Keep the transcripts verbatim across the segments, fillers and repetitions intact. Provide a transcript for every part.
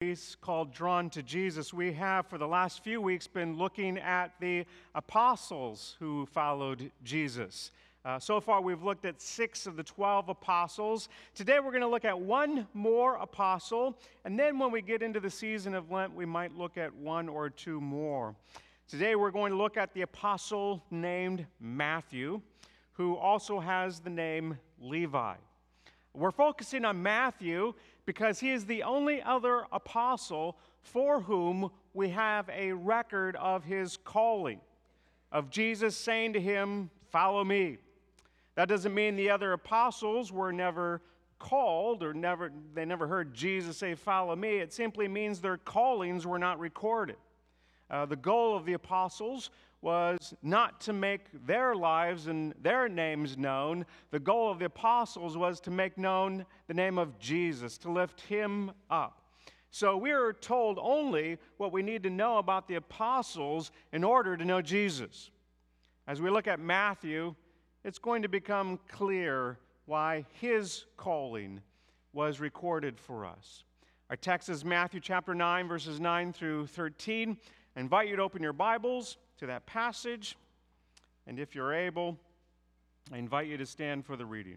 series called Drawn to Jesus, we have for the last few weeks been looking at the apostles who followed Jesus. Uh, so far, we've looked at six of the twelve apostles. Today, we're going to look at one more apostle, and then when we get into the season of Lent, we might look at one or two more. Today, we're going to look at the apostle named Matthew, who also has the name Levi. We're focusing on Matthew because he is the only other apostle for whom we have a record of his calling, of Jesus saying to him, "Follow me." That doesn't mean the other apostles were never called or never they never heard Jesus say, "Follow me." It simply means their callings were not recorded. Uh, the goal of the apostles was not to make their lives and their names known. The goal of the apostles was to make known the name of Jesus, to lift him up. So we are told only what we need to know about the apostles in order to know Jesus. As we look at Matthew, it's going to become clear why his calling was recorded for us. Our text is Matthew chapter nine, verses nine through thirteen. I invite you to open your Bibles to that passage, and if you're able, I invite you to stand for the reading.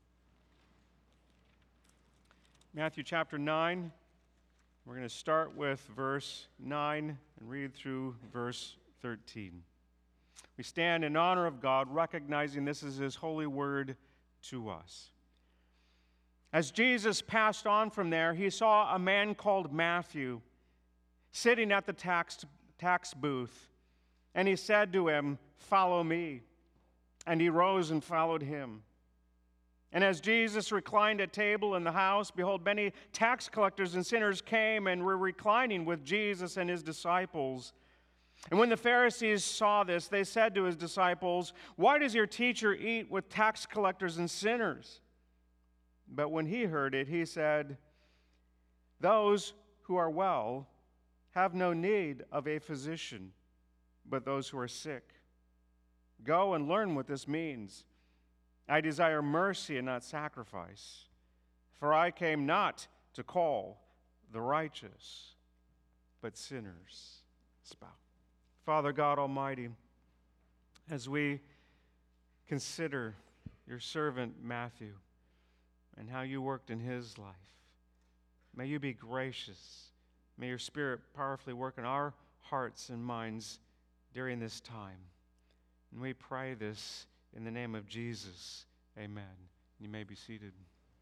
Matthew chapter nine, we're going to start with verse nine and read through verse thirteen. We stand in honor of God, recognizing this is his holy word to us. As Jesus passed on from there, he saw a man called Matthew sitting at the tax, tax booth, and he said to him, "Follow me." And he rose and followed him. And as Jesus reclined at table in the house, behold, many tax collectors and sinners came and were reclining with Jesus and his disciples. And when the Pharisees saw this, they said to his disciples, "Why does your teacher eat with tax collectors and sinners?" But when he heard it, he said, "Those who are well have no need of a physician, but those who are sick. Go and learn what this means. I desire mercy and not sacrifice, for I came not to call the righteous, but sinners." Let's bow. Father God Almighty, as we consider your servant Matthew and how you worked in his life, may you be gracious. May your Spirit powerfully work in our hearts and minds during this time. And we pray this in the name of Jesus. Amen. You may be seated.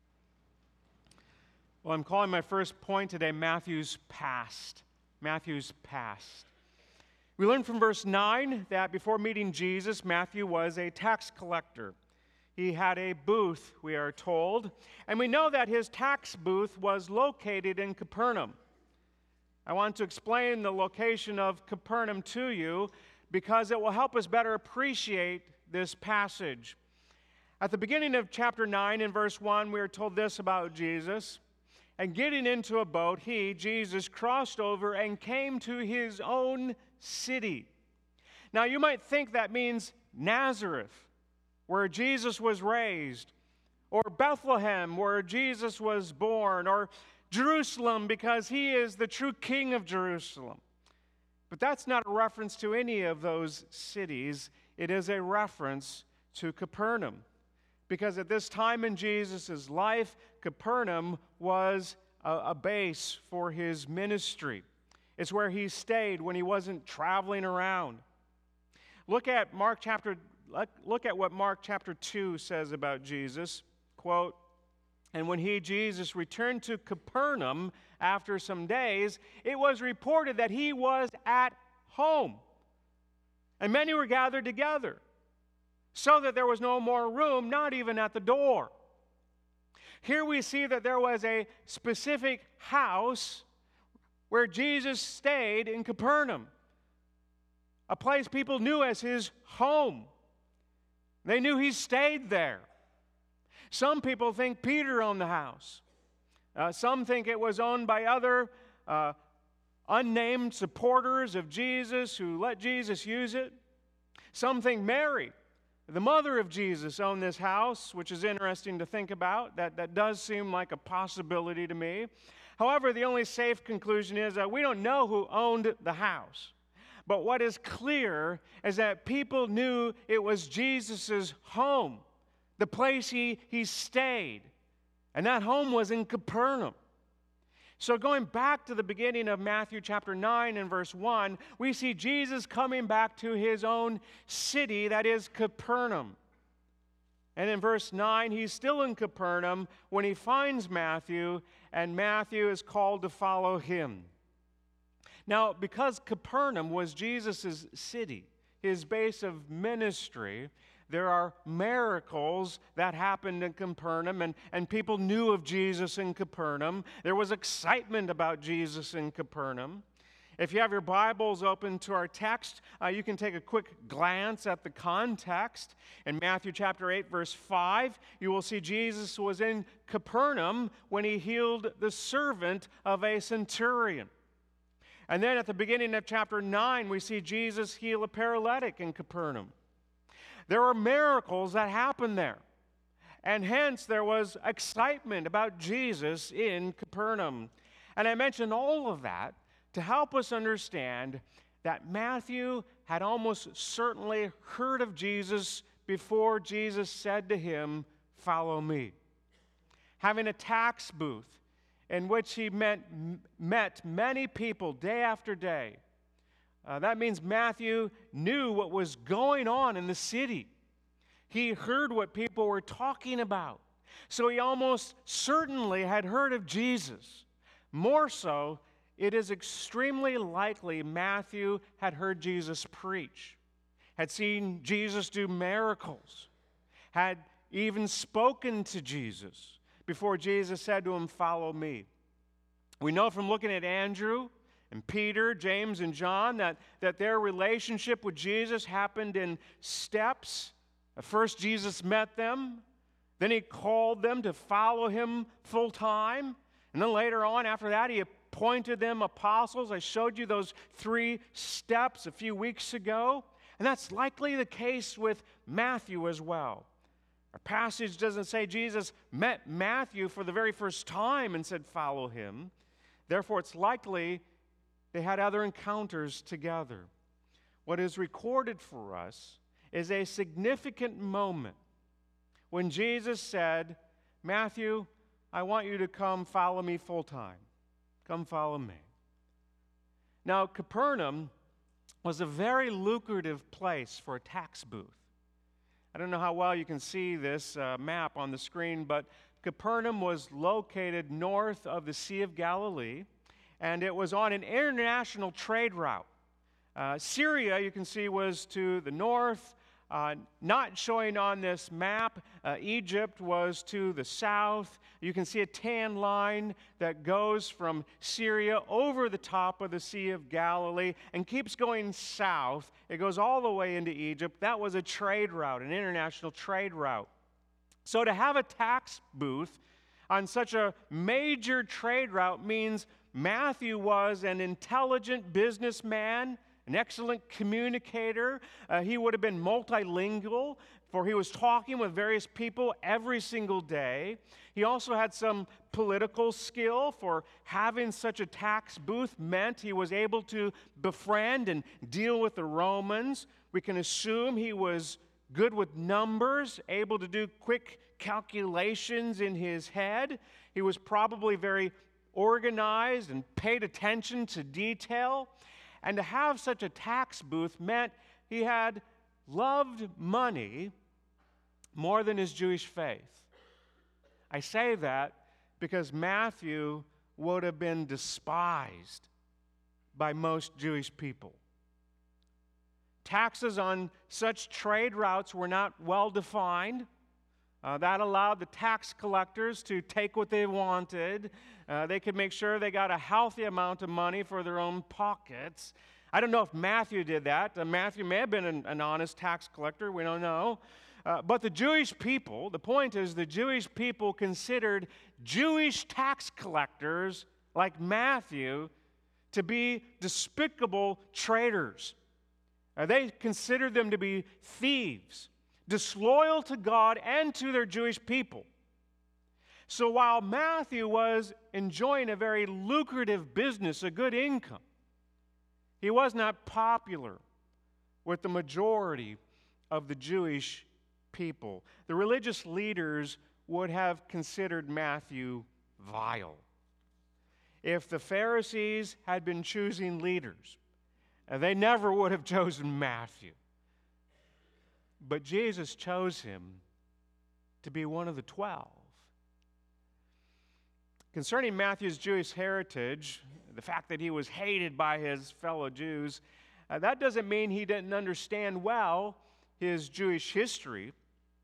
Well, I'm calling my first point today Matthew's past. Matthew's past. We learn from verse nine that before meeting Jesus, Matthew was a tax collector. He had a booth, we are told, and we know that his tax booth was located in Capernaum. I want to explain the location of Capernaum to you because it will help us better appreciate this passage. At the beginning of chapter nine, in verse one, we are told this about Jesus. And getting into a boat, he, Jesus, crossed over and came to his own city. Now, you might think that means Nazareth, where Jesus was raised, or Bethlehem, where Jesus was born, or Jerusalem, because he is the true king of Jerusalem. But that's not a reference to any of those cities. It is a reference to Capernaum. Because at this time in Jesus' life, Capernaum was a, a base for his ministry. It's where he stayed when he wasn't traveling around. Look at Mark chapter, look at what Mark chapter two says about Jesus. Quote, "And when he, Jesus, returned to Capernaum after some days, it was reported that he was at home. And many were gathered together, so that there was no more room, not even at the door." Here we see that there was a specific house where Jesus stayed in Capernaum, a place people knew as his home. They knew he stayed there. Some people think Peter owned the house. Uh, some think it was owned by other uh, unnamed supporters of Jesus who let Jesus use it. Some think Mary, the mother of Jesus, owned this house, which is interesting to think about. That, that does seem like a possibility to me. However, the only safe conclusion is that we don't know who owned the house. But what is clear is that people knew it was Jesus' home, the place he, he stayed. And that home was in Capernaum. So going back to the beginning of Matthew chapter nine and verse one, we see Jesus coming back to his own city, that is Capernaum. And in verse nine, he's still in Capernaum when he finds Matthew, and Matthew is called to follow him. Now, because Capernaum was Jesus' city, his base of ministry, there are miracles that happened in Capernaum, and, and people knew of Jesus in Capernaum. There was excitement about Jesus in Capernaum. If you have your Bibles open to our text, uh, you can take a quick glance at the context. In Matthew chapter eight, verse five, you will see Jesus was in Capernaum when he healed the servant of a centurion. And then at the beginning of chapter nine, we see Jesus heal a paralytic in Capernaum. There were miracles that happened there. And hence there was excitement about Jesus in Capernaum. And I mentioned all of that to help us understand that Matthew had almost certainly heard of Jesus before Jesus said to him, "Follow me." Having a tax booth in which he met, met many people day after day. Uh, that means Matthew knew what was going on in the city. He heard what people were talking about. So he almost certainly had heard of Jesus. More so, it is extremely likely Matthew had heard Jesus preach, had seen Jesus do miracles, had even spoken to Jesus before Jesus said to him, "Follow me." We know from looking at Andrew and Peter, James, and John that, that their relationship with Jesus happened in steps. First, Jesus met them. Then he called them to follow him full time. And then later on, after that, he appointed them apostles. I showed you those three steps a few weeks ago. And that's likely the case with Matthew as well. Our passage doesn't say Jesus met Matthew for the very first time and said, "Follow him." Therefore, it's likely they had other encounters together. What is recorded for us is a significant moment when Jesus said, "Matthew, I want you to come follow me full time. Come follow me." Now, Capernaum was a very lucrative place for a tax booth. I don't know how well you can see this uh, map on the screen, but Capernaum was located north of the Sea of Galilee, and it was on an international trade route. Uh, Syria, you can see, was to the north. Uh, not showing on this map, uh, Egypt was to the south. You can see a tan line that goes from Syria over the top of the Sea of Galilee and keeps going south. It goes all the way into Egypt. That was a trade route, an international trade route. So to have a tax booth on such a major trade route means Matthew was an intelligent businessman, an excellent communicator. Uh, he would have been multilingual, for he was talking with various people every single day. He also had some political skill, for having such a tax booth meant he was able to befriend and deal with the Romans. We can assume he was good with numbers, able to do quick calculations in his head. He was probably very organized and paid attention to detail. And to have such a tax booth meant he had loved money more than his Jewish faith. I say that because Matthew would have been despised by most Jewish people. Taxes on such trade routes were not well defined. Uh, that allowed the tax collectors to take what they wanted. Uh, they could make sure they got a healthy amount of money for their own pockets. I don't know if Matthew did that. Uh, Matthew may have been an, an honest tax collector. We don't know. Uh, but the Jewish people, the point is the Jewish people considered Jewish tax collectors like Matthew to be despicable traitors. Uh, they considered them to be thieves, disloyal to God and to their Jewish people. So while Matthew was enjoying a very lucrative business, a good income, he was not popular with the majority of the Jewish people. The religious leaders would have considered Matthew vile. If the Pharisees had been choosing leaders, they never would have chosen Matthew. But Jesus chose him to be one of the twelve. Concerning Matthew's Jewish heritage, the fact that he was hated by his fellow Jews, uh, that doesn't mean he didn't understand well his Jewish history.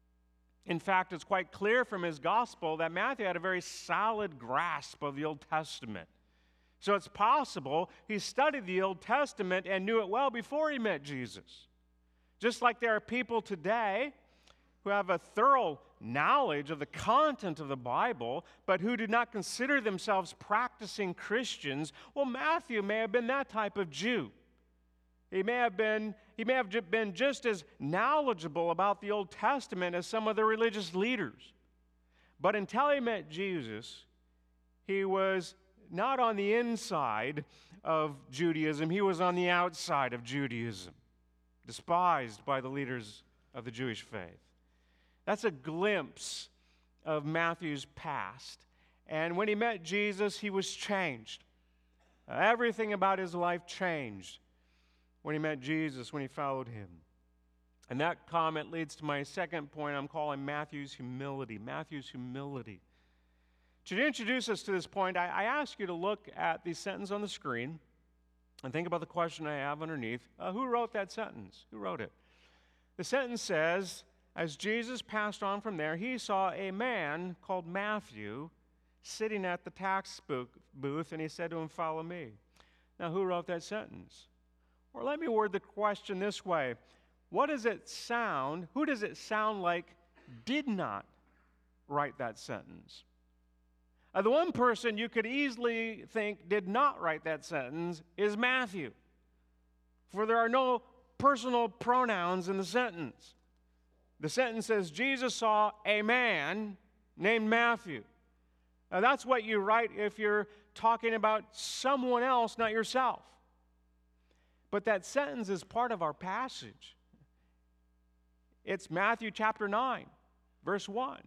In fact, it's quite clear from his gospel that Matthew had a very solid grasp of the Old Testament. So it's possible he studied the Old Testament and knew it well before he met Jesus. Just like there are people today who have a thorough knowledge of the content of the Bible, but who do not consider themselves practicing Christians, well, Matthew may have been that type of Jew. He may have been, he may have been just as knowledgeable about the Old Testament as some of the religious leaders. But until he met Jesus, he was not on the inside of Judaism, he was on the outside of Judaism, despised by the leaders of the Jewish faith. That's a glimpse of Matthew's past. And when he met Jesus, he was changed. Uh, everything about his life changed when he met Jesus, when he followed him. And that comment leads to my second point I'm calling Matthew's humility. Matthew's humility. To introduce us to this point, I, I ask you to look at the sentence on the screen and think about the question I have underneath. Uh, who wrote that sentence? Who wrote it? The sentence says, as Jesus passed on from there, he saw a man called Matthew sitting at the tax booth, and he said to him, "Follow me." Now, who wrote that sentence? Or let me word the question this way. What does it sound, who does it sound like did not write that sentence? Uh, the one person you could easily think did not write that sentence is Matthew, for there are no personal pronouns in the sentence. The sentence says, Jesus saw a man named Matthew. Now, that's what you write if you're talking about someone else, not yourself. But that sentence is part of our passage. It's Matthew chapter nine, verse one.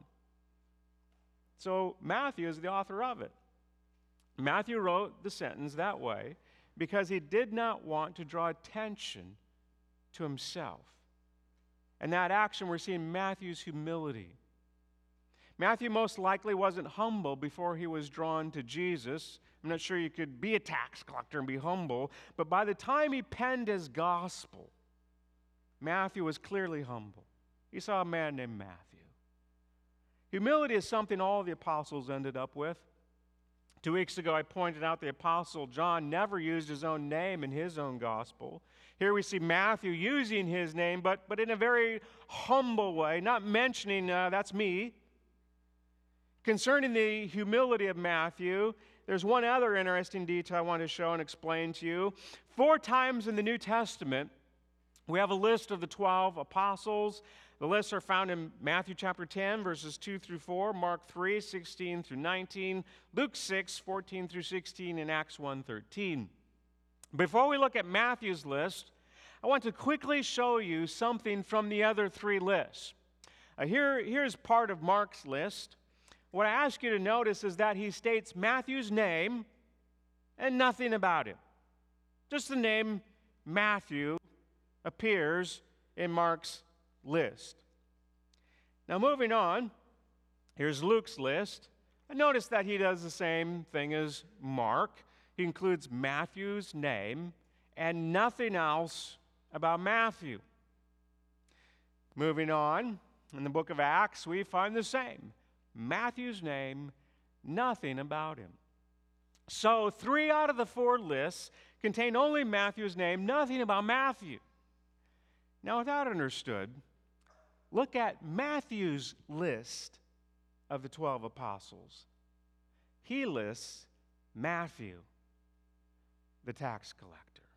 So Matthew is the author of it. Matthew wrote the sentence that way because he did not want to draw attention to himself. And that action, we're seeing Matthew's humility. Matthew most likely wasn't humble before he was drawn to Jesus. I'm not sure you could be a tax collector and be humble, but by the time he penned his gospel, Matthew was clearly humble. He saw a man named Matthew. Humility is something all the apostles ended up with. Two weeks ago, I pointed out the apostle John never used his own name in his own gospel. Here we see Matthew using his name, but, but in a very humble way, not mentioning, uh, that's me. Concerning the humility of Matthew, there's one other interesting detail I want to show and explain to you. Four times in the New Testament, we have a list of the twelve apostles. The lists are found in Matthew chapter ten, verses two through four, Mark three, sixteen through nineteen, Luke six, fourteen through sixteen, and Acts one, thirteen. Before we look at Matthew's list, I want to quickly show you something from the other three lists. Uh, here, here's part of Mark's list. What I ask you to notice is that he states Matthew's name and nothing about him. Just the name Matthew appears in Mark's list. Now moving on, here's Luke's list. And notice that he does the same thing as Mark. He includes Matthew's name and nothing else about Matthew. Moving on, in the book of Acts, we find the same. Matthew's name, nothing about him. So three out of the four lists contain only Matthew's name, nothing about Matthew. Now, with that understood, look at Matthew's list of the twelve apostles. He lists Matthew, the tax collector.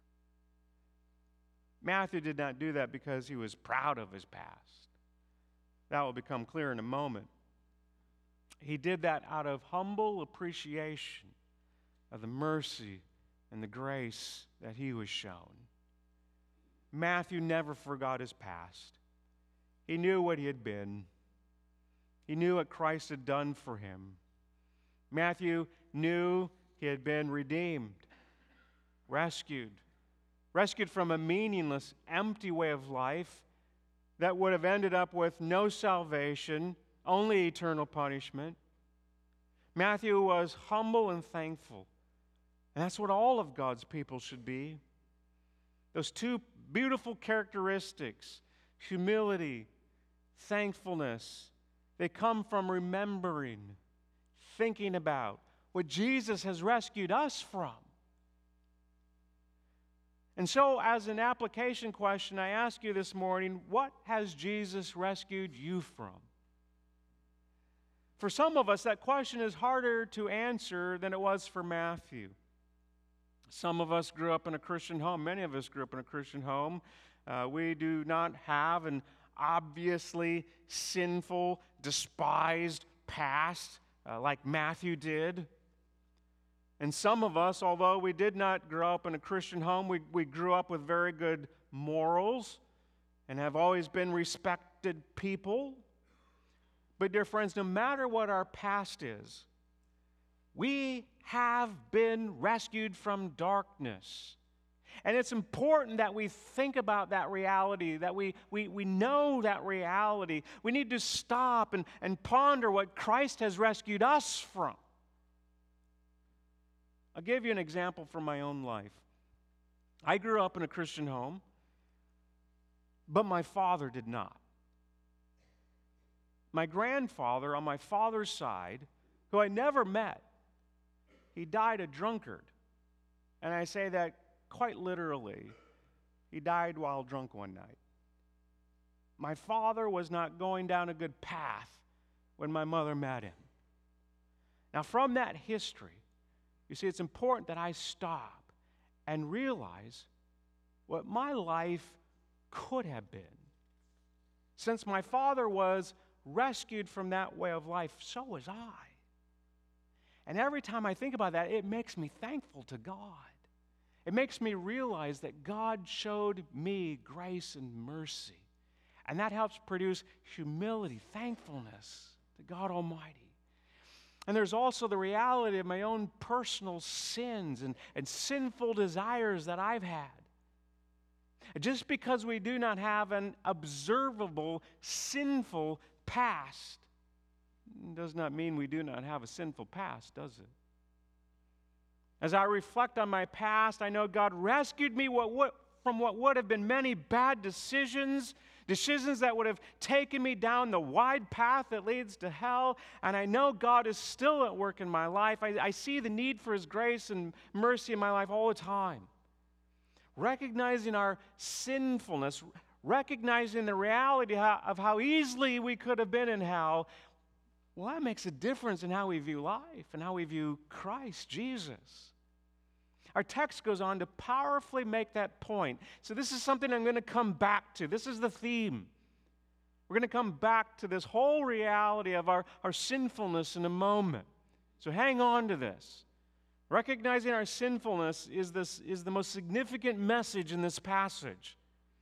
Matthew did not do that because he was proud of his past. That will become clear in a moment. He did that out of humble appreciation of the mercy and the grace that he was shown. Matthew never forgot his past. He knew what he had been. He knew what Christ had done for him. Matthew knew he had been redeemed, rescued, rescued from a meaningless, empty way of life that would have ended up with no salvation, only eternal punishment. Matthew was humble and thankful. And that's what all of God's people should be. Those two beautiful characteristics, humility, thankfulness, they come from remembering, thinking about what Jesus has rescued us from. And so, as an application question, I ask you this morning, what has Jesus rescued you from? For some of us, that question is harder to answer than it was for Matthew. Some of us grew up in a Christian home. Many of us grew up in a Christian home. Uh, we do not have an obviously sinful, despised past uh, like Matthew did. And some of us, although we did not grow up in a Christian home, we, we grew up with very good morals and have always been respected people. But dear friends, no matter what our past is, we have been rescued from darkness. And it's important that we think about that reality, that we, we, we know that reality. We need to stop and, and ponder what Christ has rescued us from. I'll give you an example from my own life. I grew up in a Christian home, but my father did not. My grandfather on my father's side, who I never met, he died a drunkard. And I say that quite literally. He died while drunk one night. My father was not going down a good path when my mother met him. Now, from that history, you see, it's important that I stop and realize what my life could have been. Since my father was rescued from that way of life, so was I. And every time I think about that, it makes me thankful to God. It makes me realize that God showed me grace and mercy. And that helps produce humility, thankfulness to God Almighty. And there's also the reality of my own personal sins and, and sinful desires that I've had. Just because we do not have an observable, sinful past does not mean we do not have a sinful past, does it? As I reflect on my past, I know God rescued me what, what, from what would have been many bad decisions, decisions that would have taken me down the wide path that leads to hell. And I know God is still at work in my life. I, I see the need for His grace and mercy in my life all the time. Recognizing our sinfulness, recognizing the reality of how easily we could have been in hell, well, that makes a difference in how we view life and how we view Christ Jesus. Our text goes on to powerfully make that point. So this is something I'm going to come back to. This is the theme. We're going to come back to this whole reality of our, our sinfulness in a moment. So hang on to this. Recognizing our sinfulness is, this, is the most significant message in this passage.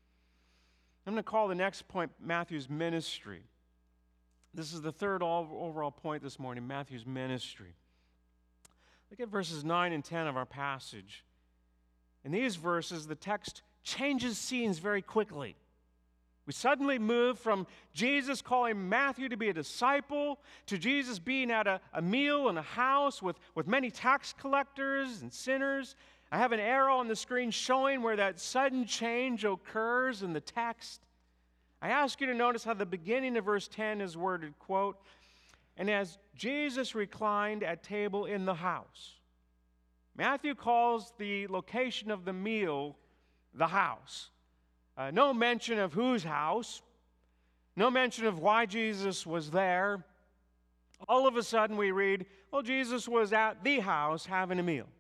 I'm going to call the next point Matthew's ministry. This is the third overall point this morning, Matthew's ministry. Look at verses nine and ten of our passage. In these verses, the text changes scenes very quickly. We suddenly move from Jesus calling Matthew to be a disciple to Jesus being at a, a meal in a house with, with many tax collectors and sinners. I have an arrow on the screen showing where that sudden change occurs in the text. I ask you to notice how the beginning of verse ten is worded, quote, "And as Jesus reclined at table in the house." Matthew calls the location of the meal the house. Uh, no mention of whose house, no mention of why Jesus was there. All of a sudden we read, well, Jesus was at the house having a meal.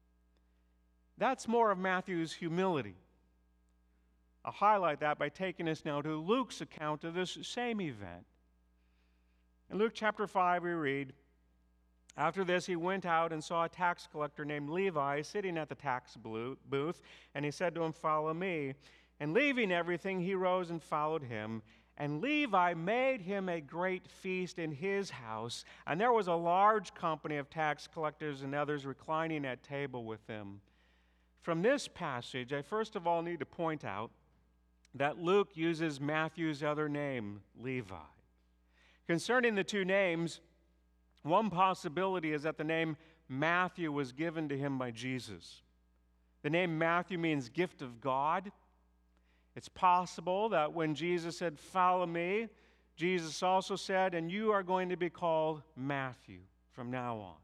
That's more of Matthew's humility. I'll highlight that by taking us now to Luke's account of this same event. In Luke chapter five, we read, "After this, he went out and saw a tax collector named Levi sitting at the tax booth, and he said to him, 'Follow me.' And leaving everything, he rose and followed him. And Levi made him a great feast in his house, and there was a large company of tax collectors and others reclining at table with them." From this passage, I first of all need to point out that Luke uses Matthew's other name, Levi. Concerning the two names, one possibility is that the name Matthew was given to him by Jesus. The name Matthew means gift of God. It's possible that when Jesus said, "Follow me," Jesus also said, "And you are going to be called Matthew from now on."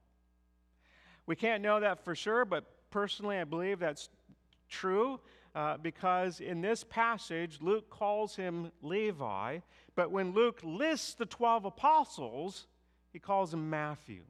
We can't know that for sure, but personally I believe that's true uh, because in this passage, Luke calls him Levi, but when Luke lists the twelve apostles, he calls him Matthew.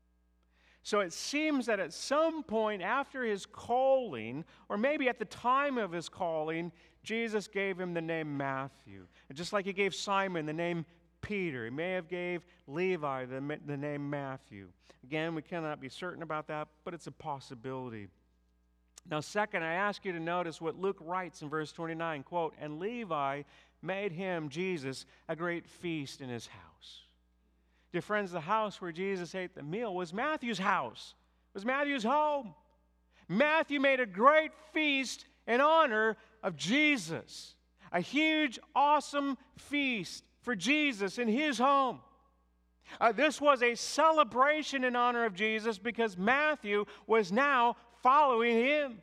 So it seems that at some point after his calling, or maybe at the time of his calling, Jesus gave him the name Matthew. And just like he gave Simon the name Peter, he may have gave Levi the, the name Matthew. Again, we cannot be certain about that, but it's a possibility. Now, second, I ask you to notice what Luke writes in verse twenty-nine, quote, "And Levi made him," Jesus, "a great feast in his house." Dear friends, the house where Jesus ate the meal was Matthew's house. It was Matthew's home. Matthew made a great feast in honor of Jesus. A huge, awesome feast for Jesus in his home. Uh, this was a celebration in honor of Jesus because Matthew was now following him.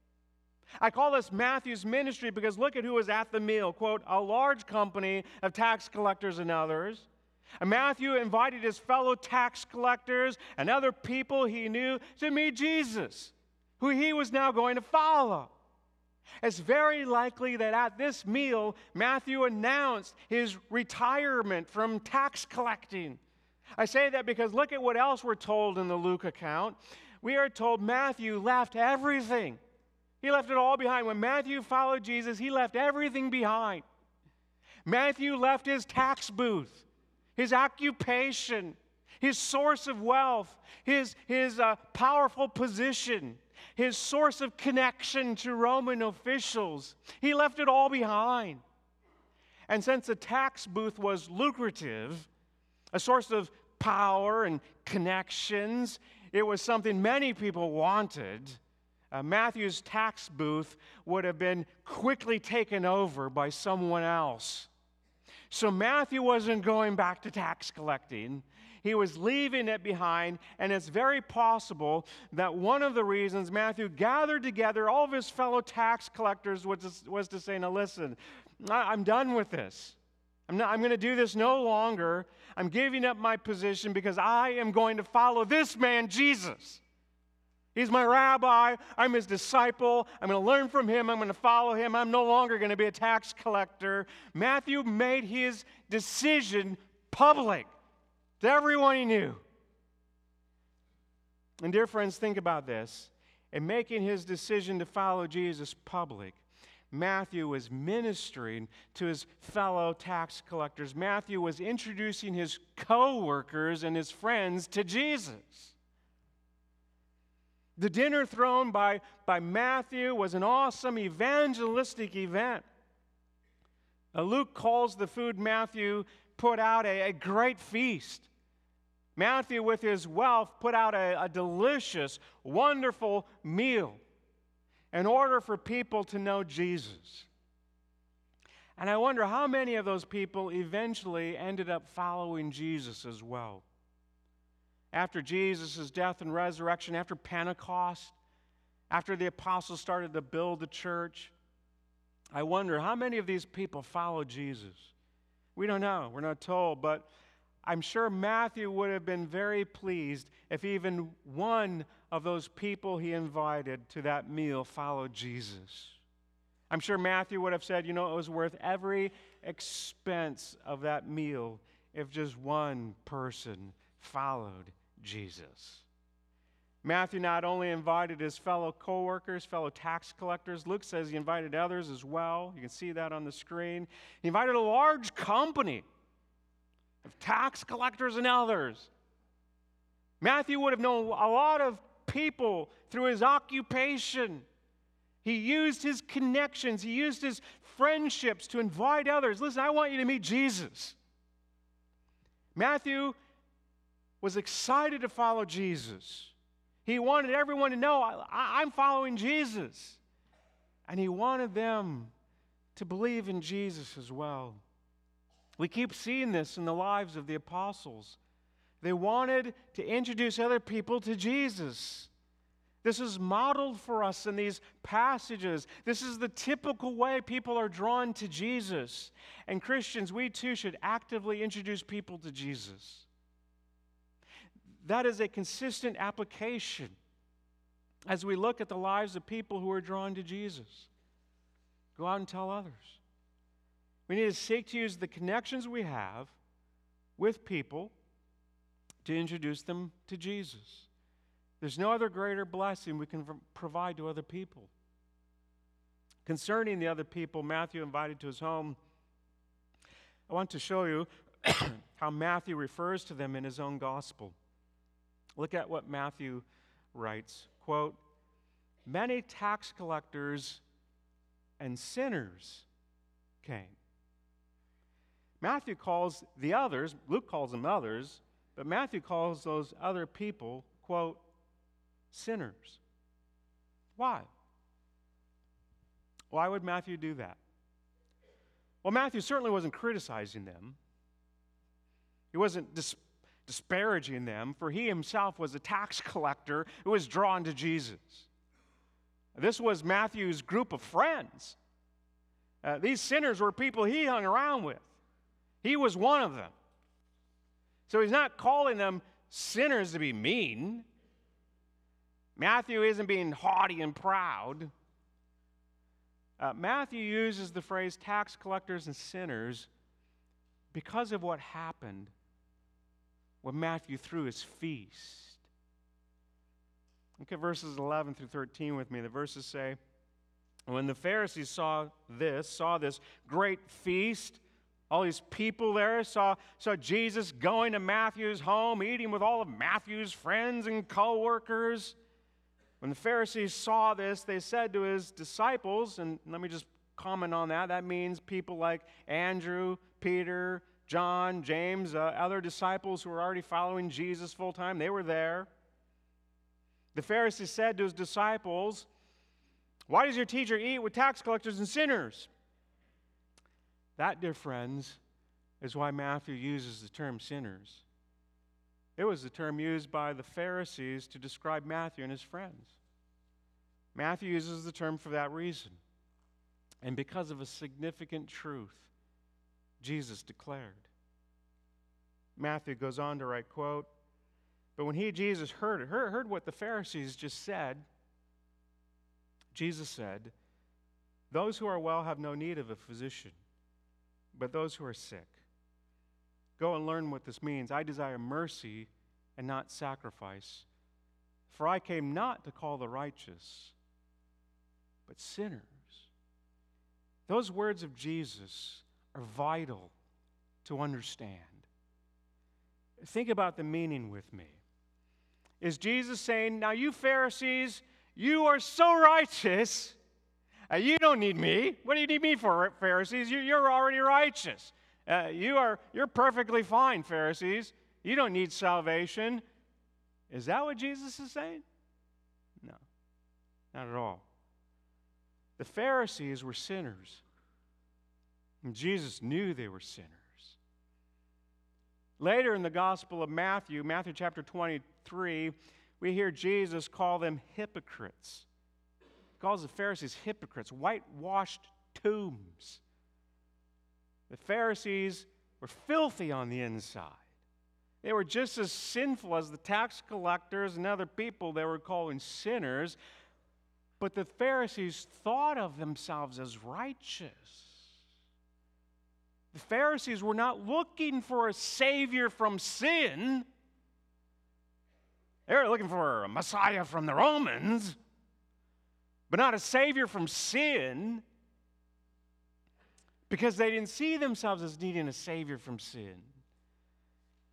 I call this Matthew's ministry because look at who was at the meal. Quote, "A large company of tax collectors and others." And Matthew invited his fellow tax collectors and other people he knew to meet Jesus, who he was now going to follow. It's very likely that at this meal, Matthew announced his retirement from tax collecting. I say that because look at what else we're told in the Luke account. We are told Matthew left everything. He left it all behind. When Matthew followed Jesus, he left everything behind. Matthew left his tax booth, his occupation, his source of wealth, his, his uh, powerful position, his source of connection to Roman officials. He left it all behind. And since the tax booth was lucrative, a source of power and connections, it was something many people wanted. Uh, Matthew's tax booth would have been quickly taken over by someone else. So Matthew wasn't going back to tax collecting. He was leaving it behind, and it's very possible that one of the reasons Matthew gathered together all of his fellow tax collectors was to, was to say, now listen, I'm done with this. I'm, not, I'm going to do this no longer. I'm giving up my position because I am going to follow this man, Jesus. He's my rabbi. I'm his disciple. I'm going to learn from him. I'm going to follow him. I'm no longer going to be a tax collector. Matthew made his decision public to everyone he knew. And dear friends, think about this. In making his decision to follow Jesus public, Matthew was ministering to his fellow tax collectors. Matthew was introducing his co-workers and his friends to Jesus. The dinner thrown by, by Matthew was an awesome evangelistic event. Uh, Luke calls the food Matthew put out a, a great feast. Matthew, with his wealth, put out a, a delicious, wonderful meal in order for people to know Jesus. And I wonder how many of those people eventually ended up following Jesus as well. After Jesus' death and resurrection, after Pentecost, after the apostles started to build the church, I wonder how many of these people followed Jesus. We don't know. We're not told. But I'm sure Matthew would have been very pleased if even one of those people he invited to that meal followed Jesus. I'm sure Matthew would have said, you know, it was worth every expense of that meal if just one person followed Jesus. Matthew not only invited his fellow co-workers, fellow tax collectors, Luke says he invited others as well. You can see that on the screen. He invited a large company. of tax collectors and others. Matthew would have known a lot of people through his occupation. He used his connections, he used his friendships to invite others. Listen, I want you to meet Jesus. Matthew was excited to follow Jesus. He wanted everyone to know, I, I'm following Jesus. And he wanted them to believe in Jesus as well. We keep seeing this in the lives of the apostles. They wanted to introduce other people to Jesus. This is modeled for us in these passages. This is the typical way people are drawn to Jesus. And Christians, we too should actively introduce people to Jesus. That is a consistent application as we look at the lives of people who are drawn to Jesus. Go out and tell others. We need to seek to use the connections we have with people to introduce them to Jesus. There's no other greater blessing we can provide to other people. Concerning the other people Matthew invited to his home, I want to show you how Matthew refers to them in his own gospel. Look at what Matthew writes. Quote, "Many tax collectors and sinners came." Matthew calls the others, Luke calls them others, but Matthew calls those other people, quote, sinners. Why? Why would Matthew do that? Well, Matthew certainly wasn't criticizing them. He wasn't dis- disparaging them, for he himself was a tax collector who was drawn to Jesus. This was Matthew's group of friends. Uh, these sinners were people he hung around with. He was one of them. So he's not calling them sinners to be mean. Matthew isn't being haughty and proud. Uh, Matthew uses the phrase tax collectors and sinners because of what happened when Matthew threw his feast. Look at verses eleven through thirteen with me. The verses say, when the Pharisees saw this, saw this great feast, all these people there, saw, saw Jesus going to Matthew's home, eating with all of Matthew's friends and co-workers. When the Pharisees saw this, they said to his disciples, and let me just comment on that. That means people like Andrew, Peter, John, James, uh, other disciples who were already following Jesus full time. They were there. The Pharisees said to his disciples, "Why does your teacher eat with tax collectors and sinners?" That, dear friends, is why Matthew uses the term sinners. It was the term used by the Pharisees to describe Matthew and his friends. Matthew uses the term for that reason. And because of a significant truth Jesus declared. Matthew goes on to write, quote, "But when he, Jesus, heard it, heard, heard what the Pharisees just said, Jesus said, 'Those who are well have no need of a physician, but those who are sick. Go and learn what this means. I desire mercy and not sacrifice. For I came not to call the righteous, but sinners.'" Those words of Jesus are vital to understand. Think about the meaning with me. Is Jesus saying, now you Pharisees, you are so righteous, uh, you don't need me. What do you need me for, Pharisees? You, you're already righteous. Uh, you are, you're perfectly fine, Pharisees. You don't need salvation. Is that what Jesus is saying? No, not at all. The Pharisees were sinners, and Jesus knew they were sinners. Later in the Gospel of Matthew, Matthew chapter twenty-three, we hear Jesus call them hypocrites. He calls the Pharisees hypocrites, whitewashed tombs. The Pharisees were filthy on the inside. They were just as sinful as the tax collectors and other people they were calling sinners, but the Pharisees thought of themselves as righteous. The Pharisees were not looking for a Savior from sin. They were looking for a Messiah from the Romans, but not a Savior from sin, because they didn't see themselves as needing a Savior from sin.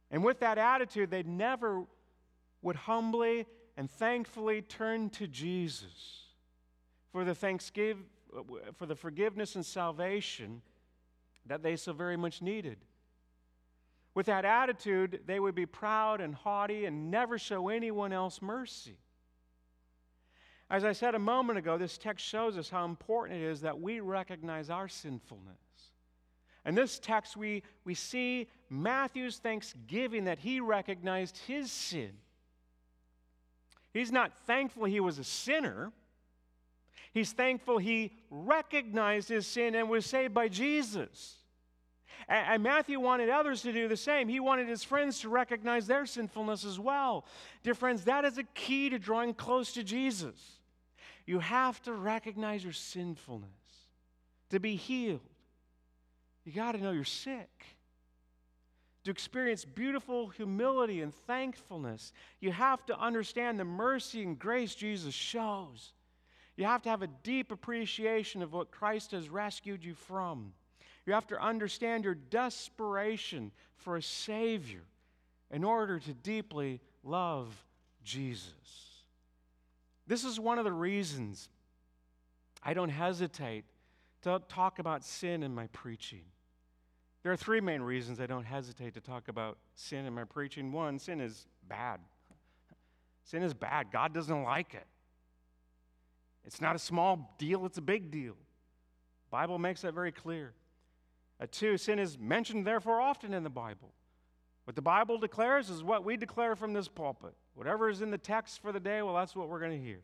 And with that attitude, they never would humbly and thankfully turn to Jesus for the thanksgiving, for the forgiveness and salvation that they so very much needed. With that attitude, they would be proud and haughty and never show anyone else mercy. As I said a moment ago, this text shows us how important it is that we recognize our sinfulness. In this text, we, we see Matthew's thanksgiving that he recognized his sin. He's not thankful he was a sinner. He's thankful he recognized his sin and was saved by Jesus. And, and Matthew wanted others to do the same. He wanted his friends to recognize their sinfulness as well. Dear friends, that is a key to drawing close to Jesus. You have to recognize your sinfulness to be healed. You got to know you're sick. To experience beautiful humility and thankfulness, you have to understand the mercy and grace Jesus shows. You have to have a deep appreciation of what Christ has rescued you from. You have to understand your desperation for a Savior in order to deeply love Jesus. This is one of the reasons I don't hesitate to talk about sin in my preaching. There are three main reasons I don't hesitate to talk about sin in my preaching. One, sin is bad. Sin is bad. God doesn't like it. It's not a small deal, it's a big deal. The Bible makes that very clear. Uh, two, sin is mentioned, therefore, often in the Bible. What the Bible declares is what we declare from this pulpit. Whatever is in the text for the day, well, that's what we're going to hear.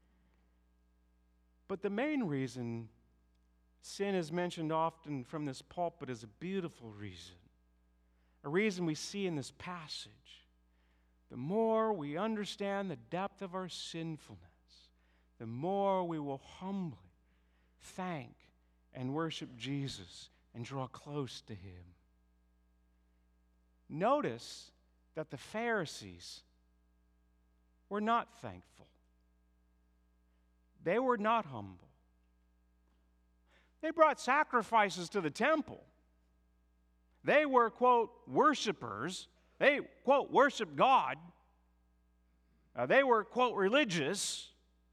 But the main reason sin is mentioned often from this pulpit is a beautiful reason, a reason we see in this passage. The more we understand the depth of our sinfulness, the more we will humbly thank and worship Jesus and draw close to Him. Notice that the Pharisees were not thankful. They were not humble. They brought sacrifices to the temple. They were, quote, worshipers. They, quote, worshiped God. Uh, they were, quote, religious.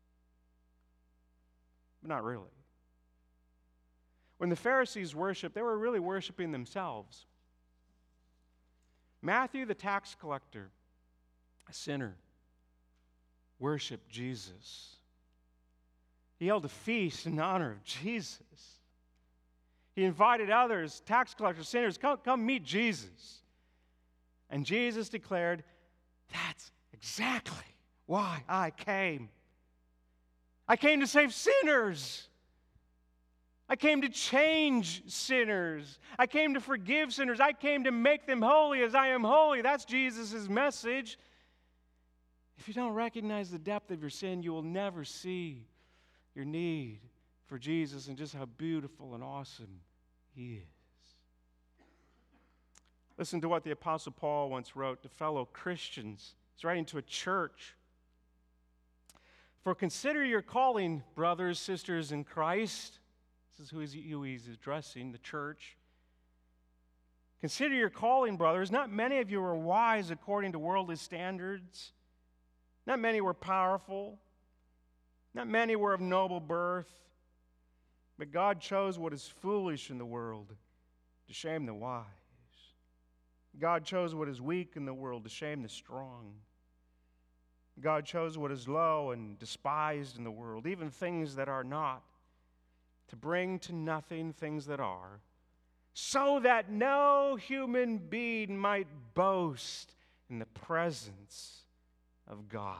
But not really. When the Pharisees worshiped, they were really worshiping themselves. Matthew, the tax collector, a sinner, worshiped Jesus. He held a feast in honor of Jesus. He invited others, tax collectors, sinners, come, come meet Jesus. And Jesus declared, that's exactly why I came. I came to save sinners. I came to change sinners. I came to forgive sinners. I came to make them holy as I am holy. That's Jesus' message. If you don't recognize the depth of your sin, you will never see your need for Jesus and just how beautiful and awesome He is. Listen to what the Apostle Paul once wrote to fellow Christians. He's writing to a church. For consider your calling, brothers, sisters in Christ. This is who he's, who he's addressing, the church. Consider your calling, brothers. Not many of you were wise according to worldly standards. Not many were powerful. Not many were of noble birth. But God chose what is foolish in the world to shame the wise. God chose what is weak in the world to shame the strong. God chose what is low and despised in the world, even things that are not, to bring to nothing things that are, so that no human being might boast in the presence of God.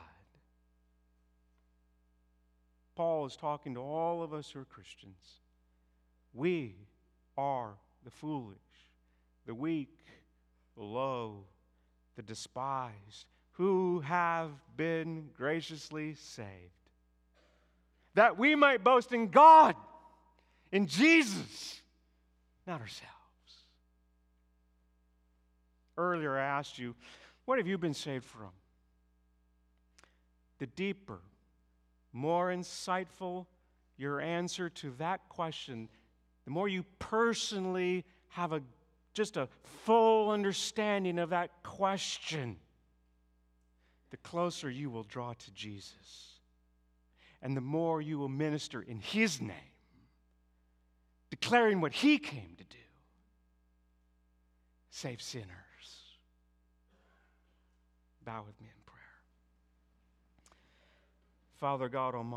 Paul is talking to all of us who are Christians. We are the foolish, the weak, the low, the despised, who have been graciously saved, that we might boast in God, in Jesus, not ourselves. Earlier I asked you, what have you been saved from? The deeper, more insightful your answer to that question, the more you personally have a just a full understanding of that question, the closer you will draw to Jesus. And the more you will minister in His name, declaring what He came to do. Save sinners. Bow with me in prayer. Father God Almighty.